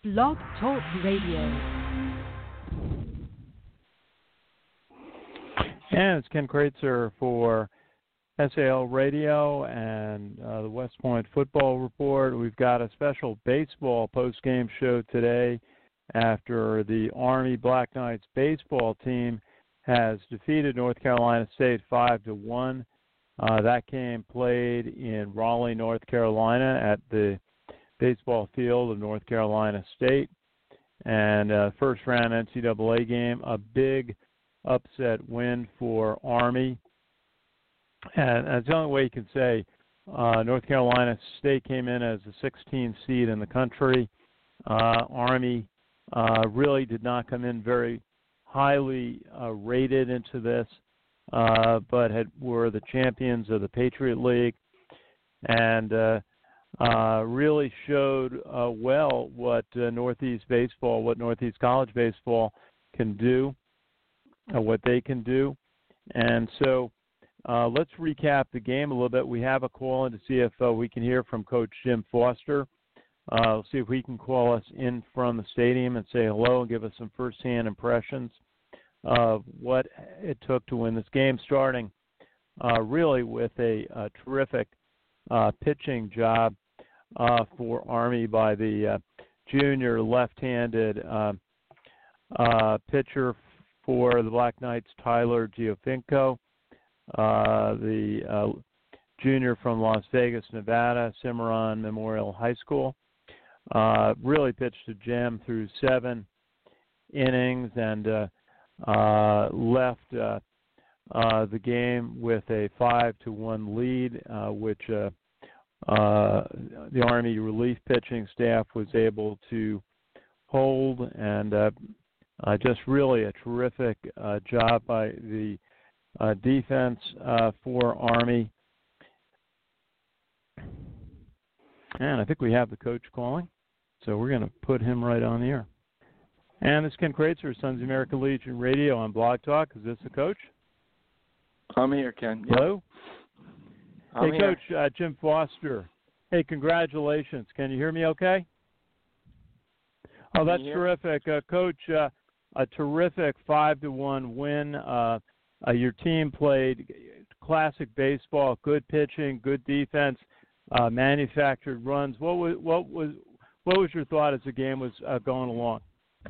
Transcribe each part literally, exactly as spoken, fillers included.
Blog Talk Radio. And it's Ken Kreitzer for S A L Radio and uh, the West Point Football Report. We've got a special baseball post-game show today after the Army Black Knights baseball team has defeated North Carolina State five to one. Uh, that game played in Raleigh, North Carolina at the baseball field of North Carolina State. And uh, first round N C double A game, a big upset win for Army. And that's the only way you can say uh, North Carolina State came in as the sixteenth seed in the country. Uh, Army uh, really did not come in very highly uh, rated into this, uh, but had, were the champions of the Patriot League and uh, uh, really showed uh, well what uh, Northeast baseball, what Northeast College baseball can do, uh, what they can do. And so uh, let's recap the game a little bit. We have a call in to see if uh, we can hear from Coach Jim Foster. Uh, we'll see if we can call us in from the stadium and say hello and give us some firsthand impressions of what it took to win this game, starting uh, really with a, a terrific uh, pitching job uh, for Army by the uh, junior left-handed uh, uh, pitcher for the Black Knights, Tyler Giovinco, uh, the uh, junior from Las Vegas, Nevada, Cimarron Memorial High School. Uh, really pitched a gem through seven innings and uh, uh, left uh, uh, the game with a five to one lead, uh, which uh, uh, the Army relief pitching staff was able to hold, and uh, uh, just really a terrific uh, job by the uh, defense uh, for Army. And I think we have the coach calling. So we're going to put him right on the air. And this is Ken Kreitzer, Sons of American Legion Radio on Blog Talk. Is this the coach? I'm here, Ken. Hello? I'm hey, here. Coach, uh, Jim Foster. Hey, congratulations. Can you hear me okay? Oh, that's terrific. Uh, Coach, uh, a terrific five to one win. Uh, uh, your team played classic baseball, good pitching, good defense, uh, manufactured runs. What was, what was, What was your thought as the game was uh, going along?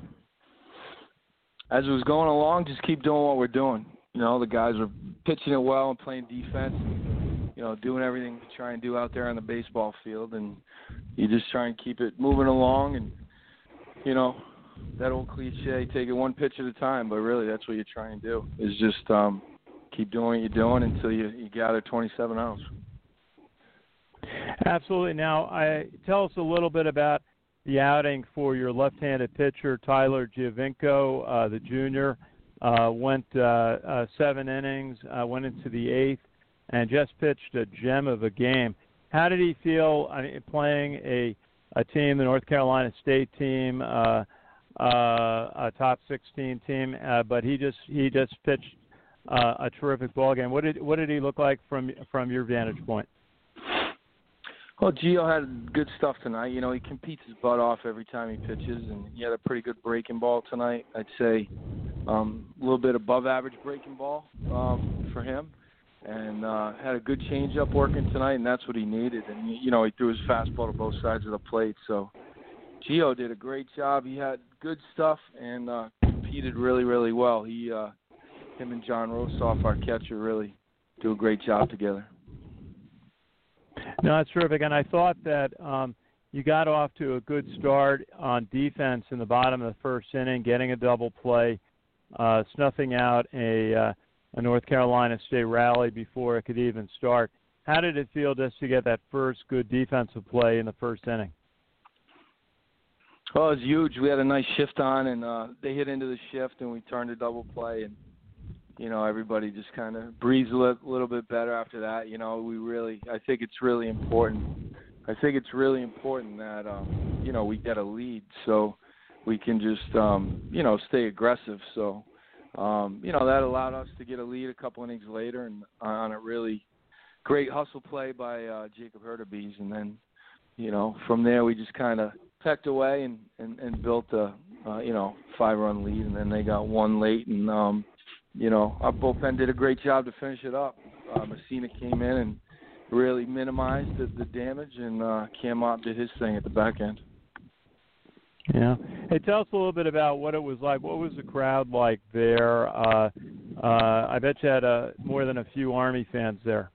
As it was going along, just keep doing what we're doing. You know, the guys were pitching it well and playing defense, and, you know, doing everything we try and do out there on the baseball field. And you just try and keep it moving along. And, you know, that old cliche, take it one pitch at a time. But really, that's what you're trying to do, is just um, keep doing what you're doing until you, you gather twenty-seven outs. Absolutely. Now, I, tell us a little bit about the outing for your left-handed pitcher, Tyler Giovinco, uh, the junior. Uh, went uh, uh, seven innings, uh, went into the eighth, and just pitched a gem of a game. How did he feel I mean, playing a, a team, the North Carolina State team, uh, uh, a top sixteen team, uh, but he just he just pitched uh, a terrific ball game. What did what did he look like from from your vantage point? Well, Gio had good stuff tonight. You know, he competes his butt off every time he pitches, and he had a pretty good breaking ball tonight. I'd say um, a little bit above average breaking ball um, for him, and uh, had a good changeup working tonight, and that's what he needed. And, you know, he threw his fastball to both sides of the plate. So Gio did a great job. He had good stuff and uh, competed really, really well. He, uh, him and John Rosoff, our catcher, really do a great job together. No, that's terrific. And I thought that um, you got off to a good start on defense in the bottom of the first inning, getting a double play, uh, snuffing out a, uh, a North Carolina State rally before it could even start. How did it feel just to get that first good defensive play in the first inning? Well, it was huge. We had a nice shift on, and uh, they hit into the shift, and we turned a double play, and you know, everybody just kind of breathes a li- little bit better after that. You know, we really, I think it's really important. I think it's really important that, um, you know, we get a lead so we can just, um, you know, stay aggressive. So, um, you know, that allowed us to get a lead a couple innings later and on a really great hustle play by uh, Jacob Hurtubise. And then, you know, from there we just kind of pecked away and, and, and built a uh, you know five-run lead, and then they got one late, and um, you know our bullpen did a great job to finish it up. Uh, Messina came in and really minimized the, the damage, and uh, Cam Mott did his thing at the back end. Yeah. Hey, tell us a little bit about what it was like. What was the crowd like there? Uh, uh, I bet you had uh, more than a few Army fans there.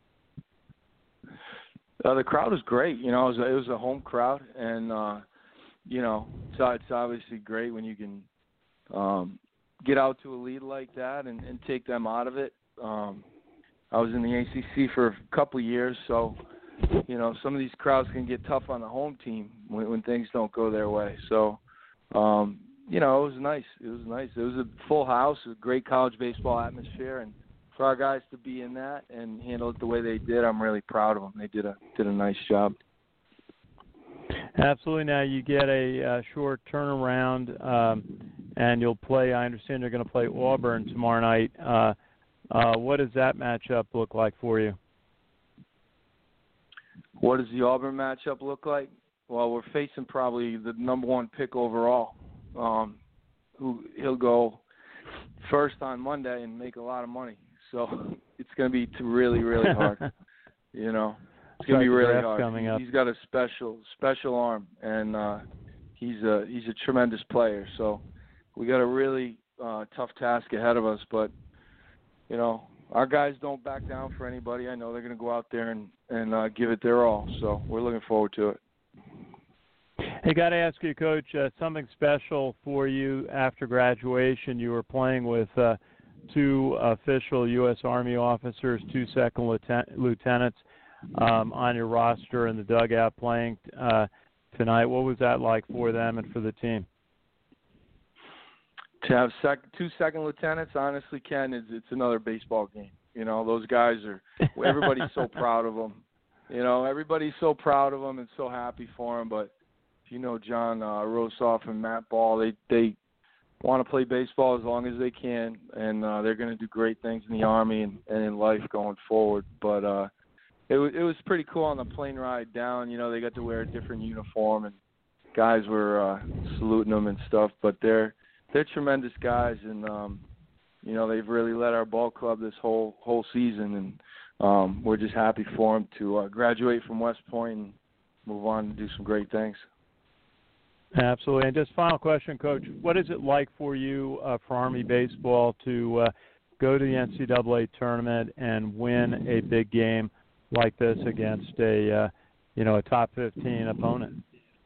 Uh, the crowd was great. You know, it was a, it was a home crowd, and uh, you know, it's, it's obviously great when you can um, get out to a lead like that and, and take them out of it. Um, I was in the A C C for a couple of years, so you know, some of these crowds can get tough on the home team when, when things don't go their way. So, um, you know, it was nice. It was nice. It was a full house, a great college baseball atmosphere, and for our guys to be in that and handle it the way they did, I'm really proud of them. They did a did a nice job. Absolutely. Now you get a uh, short turnaround, um, and you'll play. I understand you're going to play Auburn tomorrow night. Uh, uh, what does that matchup look like for you? What does the Auburn matchup look like? Well, we're facing probably the number one pick overall. Um, who he'll go first on Monday and make a lot of money. So it's going to be really, really hard. You know, it's going to be really hard. Coming up. He's got a special, special arm, and uh, he's a he's a tremendous player. So we got a really uh, tough task ahead of us. But you know, our guys don't back down for anybody. I know they're going to go out there and and uh, give it their all. So we're looking forward to it. Hey, got to ask you, Coach, uh, something special for you after graduation. You were playing with uh, two official U S Army officers, two second lieutenant, lieutenants um, on your roster in the dugout playing uh, tonight. What was that like for them and for the team? To have sec- two second lieutenants, honestly, Ken, is it's another baseball game. You know, those guys are – everybody's so proud of them. You know, everybody's so proud of them and so happy for them. But, you know, John uh, Rosoff and Matt Ball, they, they want to play baseball as long as they can, and uh, they're going to do great things in the Army and, and in life going forward. But uh, it, was, it was pretty cool on the plane ride down. You know, they got to wear a different uniform, and guys were uh, saluting them and stuff. But they're – They're tremendous guys, and um, you know they've really led our ball club this whole whole season, and um, we're just happy for them to uh, graduate from West Point and move on and do some great things. Absolutely. And just final question, Coach: what is it like for you uh, for Army baseball to uh, go to the N C double A tournament and win a big game like this against a uh, you know a top fifteen opponent?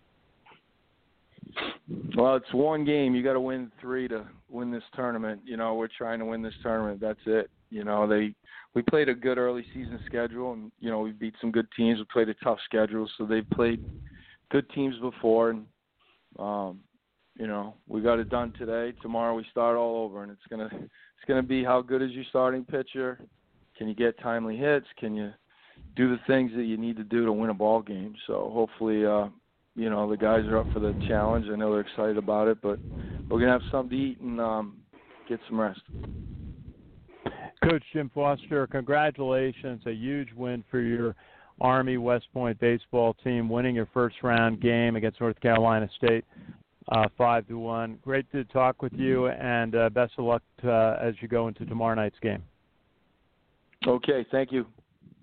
Well, it's one game. You got to win three to win this tournament. You know, we're trying to win this tournament. That's it. You know, they we played a good early season schedule, and you know we beat some good teams. We played a tough schedule, so they've played good teams before, and um, you know we got it done today. Tomorrow we start all over, and it's gonna it's gonna be how good is your starting pitcher? Can you get timely hits? Can you do the things that you need to do to win a ball game? So hopefully. Uh, You know, the guys are up for the challenge. I know they're excited about it, but we're going to have something to eat and um, get some rest. Coach Jim Foster, congratulations. A huge win for your Army West Point baseball team, winning your first round game against North Carolina State, uh, five to one. Great to talk with you, and uh, best of luck uh, as you go into tomorrow night's game. Okay, thank you.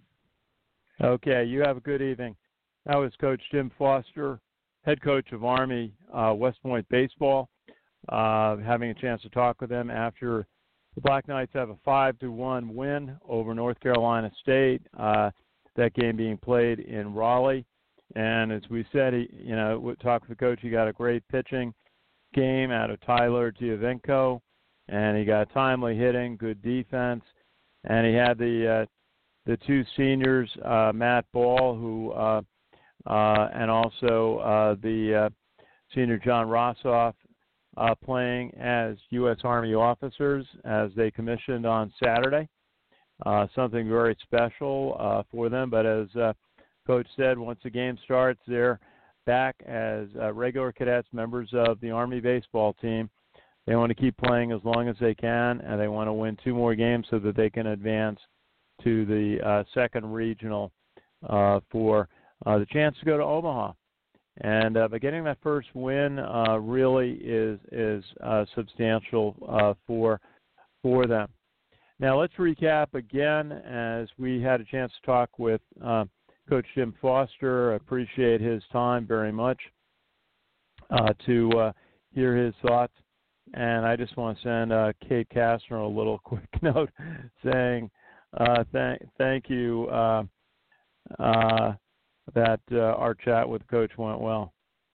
Okay, you have a good evening. That was Coach Jim Foster, head coach of Army uh, West Point baseball. Uh, having a chance to talk with him after the Black Knights have a five to one win over North Carolina State. Uh, that game being played in Raleigh, and as we said, he, you know, we talked with the coach. He got a great pitching game out of Tyler Giovinco, and he got timely hitting, good defense, and he had the uh, the two seniors, uh, Matt Ball, who. Uh, Uh, and also uh, the uh, senior John Rosoff uh, playing as U S Army officers as they commissioned on Saturday. Uh, something very special uh, for them. But as uh, Coach said, once the game starts, they're back as uh, regular cadets, members of the Army baseball team. They want to keep playing as long as they can, and they want to win two more games so that they can advance to the uh, second regional uh, for Uh, the chance to go to Omaha. And uh, but getting that first win uh, really is is uh, substantial uh, for for them. Now let's recap again, as we had a chance to talk with uh, Coach Jim Foster. I appreciate his time very much uh, to uh, hear his thoughts. And I just want to send uh, Kate Kastner a little quick note saying uh, th- thank you uh, uh, that uh, our chat with Coach went well.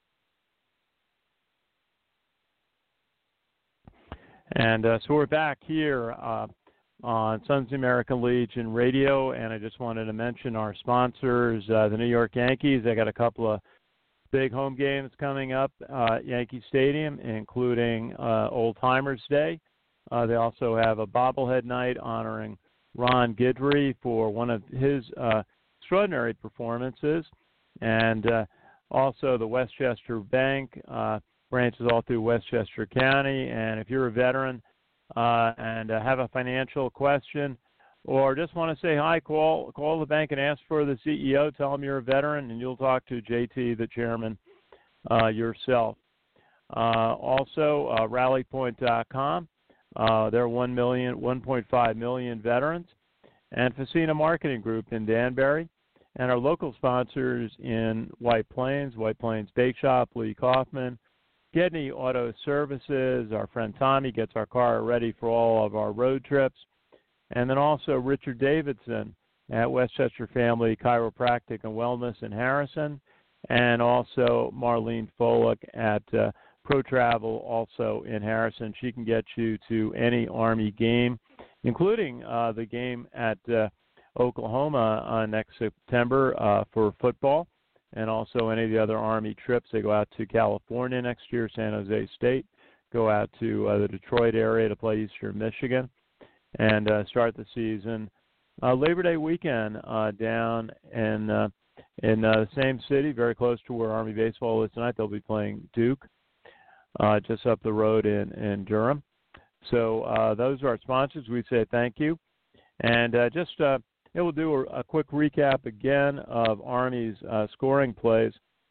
And uh, so we're back here uh, on Sons of the American Legion Radio, and I just wanted to mention our sponsors, uh, the New York Yankees. They got a couple of big home games coming up uh, at Yankee Stadium, including uh, Old Timers Day. Uh, they also have a bobblehead night honoring Ron Guidry for one of his uh, extraordinary performances. And uh, also the Westchester Bank uh, branches all through Westchester County. And if you're a veteran uh, and uh, have a financial question, or just want to say hi, call call the bank and ask for the C E O. Tell them you're a veteran, and you'll talk to J T, the chairman, uh, yourself. Uh, also, uh, rally point dot com. Uh, they're one million, one point five million veterans. And Facina Marketing Group in Danbury. And our local sponsors in White Plains, White Plains Bake Shop, Lee Kaufman, Gedney Auto Services. Our friend Tommy gets our car ready for all of our road trips. And then also Richard Davidson at Westchester Family Chiropractic and Wellness in Harrison, and also Marlene Folick at uh, Pro Travel, also in Harrison. She can get you to any Army game, including uh, the game at uh, Oklahoma uh, next September uh, for football, and also any of the other Army trips. They go out to California next year, San Jose State, go out to uh, the Detroit area to play Eastern Michigan, and uh, start the season uh, Labor Day weekend uh, down in uh, in uh, the same city, very close to where Army baseball is tonight. They'll be playing Duke, uh, just up the road in, in Durham. So uh, those are our sponsors. We say thank you. And uh, just uh, it will do a, a quick recap again of Army's uh, scoring plays.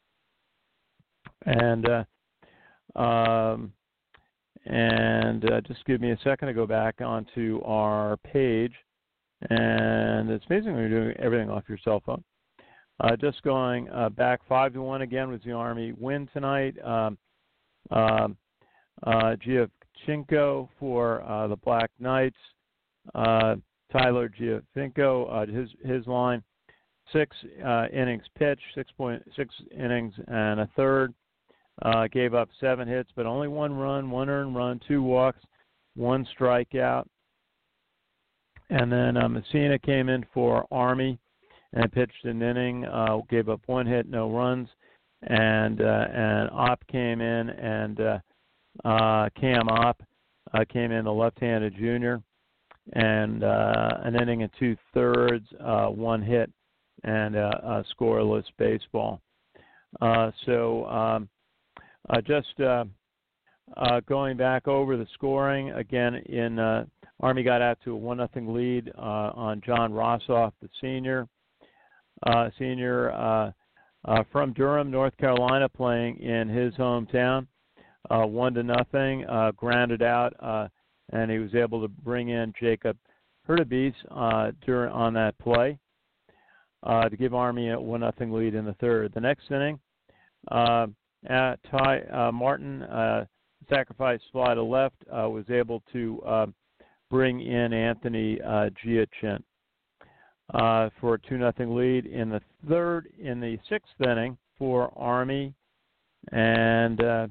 And uh, um, And uh, just give me a second to go back onto our page. And it's amazing when you're doing everything off your cell phone. Uh, just going uh, back five to one again was the Army win tonight. Um, um, uh, Giovchenko for uh, the Black Knights. Uh, Tyler Giovchenko, uh, his his line, six uh, innings pitched, six point six innings and a third. Uh, gave up seven hits, but only one run, one earned run, two walks, one strikeout. And then uh, Messina came in for Army and pitched an inning, uh, gave up one hit, no runs. And uh, and Opp came in, and uh, uh, Cam Opp uh, came in, the left-handed junior, and uh, an inning and two-thirds, uh, one hit, and uh, a scoreless baseball. Uh, so... Um, Uh, just uh, uh, going back over the scoring again, in uh, Army got out to a one nothing lead uh, on John Rossoff, the senior, uh, senior uh, uh, from Durham, North Carolina, playing in his hometown, uh, one to nothing, uh, grounded out, uh, and he was able to bring in Jacob Hurtubise uh, during on that play uh, to give Army a one nothing lead in the third. The next inning. Uh, Uh, Ty uh, Martin, uh, sacrifice fly to left, uh, was able to uh, bring in Anthony uh, Giachin uh, for a two nothing lead in the third. In the sixth inning for Army, and uh,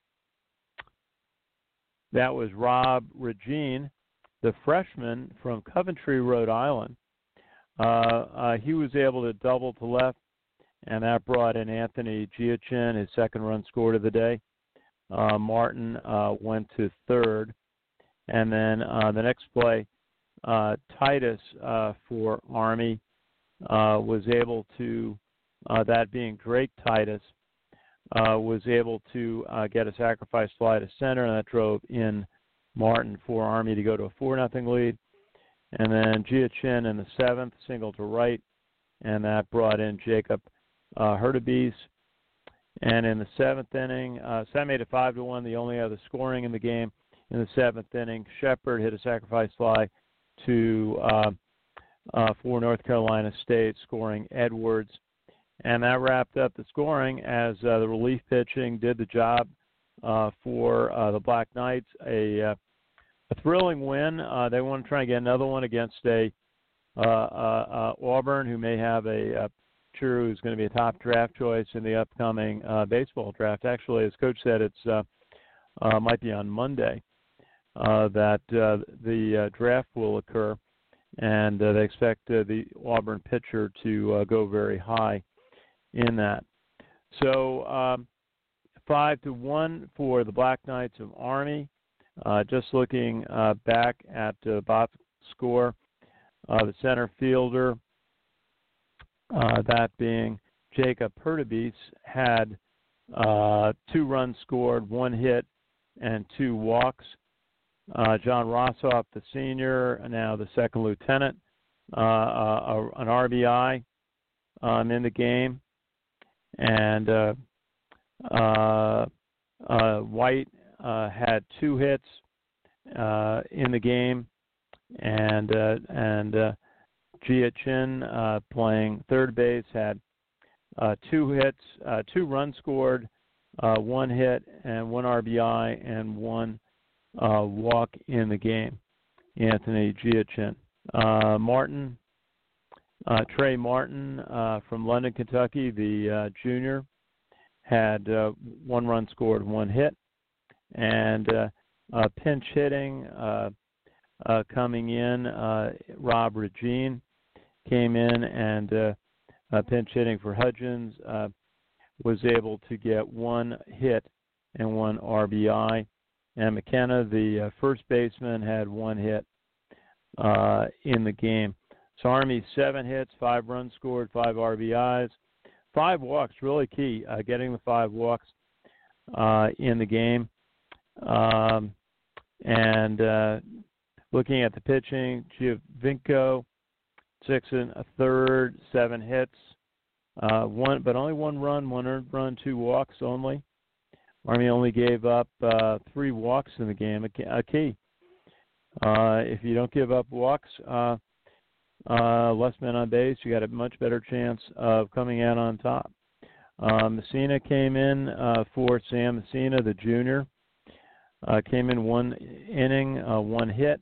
that was Rob Regine, the freshman from Coventry, Rhode Island. Uh, uh, he was able to double to left, and that brought in Anthony Giachin, his second run scored of the day. Uh, Martin uh, went to third. And then uh, the next play, uh, Titus uh, for Army uh, was able to, uh, that being Drake Titus, uh, was able to uh, get a sacrifice fly to center, and that drove in Martin for Army to go to a four nothing lead. And then Giachin in the seventh, single to right, and that brought in Jacob Uh, Hurtubise And in the seventh inning, uh, so that made it five to one. The only other scoring in the game in the seventh inning, Shepard hit a sacrifice fly to uh, uh, for North Carolina State, scoring Edwards, and that wrapped up the scoring as uh, the relief pitching did the job uh, for uh, the Black Knights. A, uh, a thrilling win. Uh, they want to try and get another one against a uh, uh, uh, Auburn, who may have a uh, pitcher who's going to be a top draft choice in the upcoming uh, baseball draft. Actually, as Coach said, it's uh, uh, might be on Monday uh, that uh, the uh, draft will occur, and uh, they expect uh, the Auburn pitcher to uh, go very high in that. So um, five to one for the Black Knights of Army. Uh, just looking uh, back at the uh, box score, uh, the center fielder, uh, that being Jacob Pertubis, had uh, two runs scored, one hit, and two walks. Uh, John Rossoff, the senior, now the second lieutenant, uh, uh, an R B I um, in the game. And uh, uh, uh, White uh, had two hits uh, in the game, and uh, and uh, Jia Chin, uh, playing third base, had uh, two hits, uh, two runs scored, uh, one hit, and one R B I, and one uh, walk in the game. Anthony Jia Chin. Uh, Martin. Uh, Trey Martin uh, from London, Kentucky, the uh, junior, had uh, one run scored, one hit, and uh, uh, pinch hitting uh, uh, coming in. Uh, Rob Regine came in and uh, uh, pinch hitting for Hudgens, uh, was able to get one hit and one R B I. And McKenna, the uh, first baseman, had one hit uh, in the game. So Army, seven hits, five runs scored, five R B Is, five walks, really key, uh, getting the five walks uh, in the game. Um, and uh, looking at the pitching, Giovinco, six and a third, seven hits, uh, one, but only one run, one earned run, two walks only. Army only gave up uh, three walks in the game, a, a key. Uh, if you don't give up walks, uh, Uh, less men on base, you got a much better chance of coming out on top. Uh, Messina came in uh, for Sam Messina, the junior. Uh, came in one inning, uh, one hit,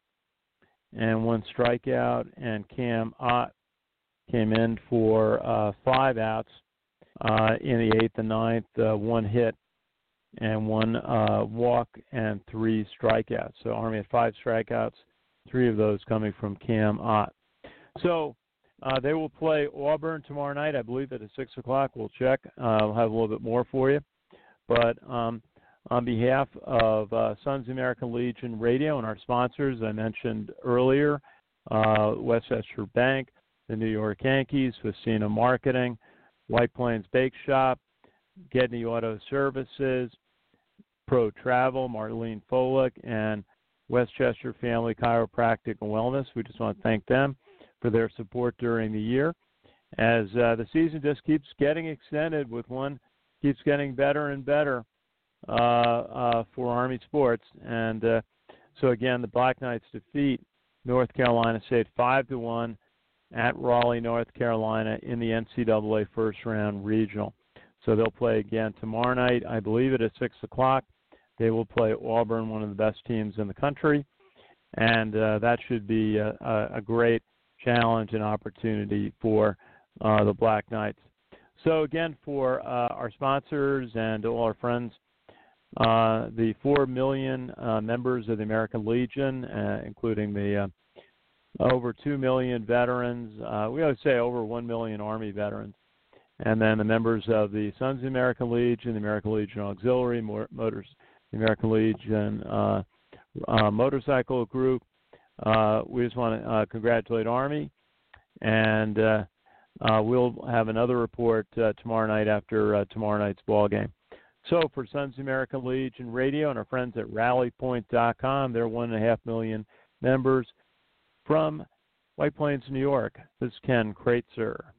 and one strikeout. And Cam Ott came in for uh, five outs uh, in the eighth and ninth, uh, one hit, and one uh, walk, and three strikeouts. So Army had five strikeouts, three of those coming from Cam Ott. So uh, they will play Auburn tomorrow night, I believe, at six o'clock. We'll check. Uh, we'll have a little bit more for you. But um, on behalf of uh, Sons of American Legion Radio and our sponsors, I mentioned earlier, uh, Westchester Bank, the New York Yankees, Vicina Marketing, White Plains Bake Shop, Gedney Auto Services, Pro Travel, Marlene Folick, and Westchester Family Chiropractic and Wellness. We just want to thank them for their support during the year, as uh, the season just keeps getting extended, with one keeps getting better and better uh, uh, for Army sports. And uh, so again, the Black Knights defeat North Carolina State five to one at Raleigh, North Carolina, in the N C double A first round regional. So they'll play again tomorrow night, I believe, at six o'clock. They will play Auburn, one of the best teams in the country, and uh, that should be a, a, a great challenge and opportunity for uh, the Black Knights. So again, for uh, our sponsors and all our friends, uh, the four million uh, members of the American Legion, uh, including the uh, over two million veterans, uh, we always say over one million Army veterans, and then the members of the Sons of the American Legion, the American Legion Auxiliary, Motors, the American Legion uh, uh, Motorcycle Group. Uh, we just want to uh, congratulate Army, and uh, uh, we'll have another report uh, tomorrow night after uh, tomorrow night's ball game. So for Sons of American Legion Radio and our friends at rally point dot com, they're one and a half million members from White Plains, New York. This is Ken Kreitzer.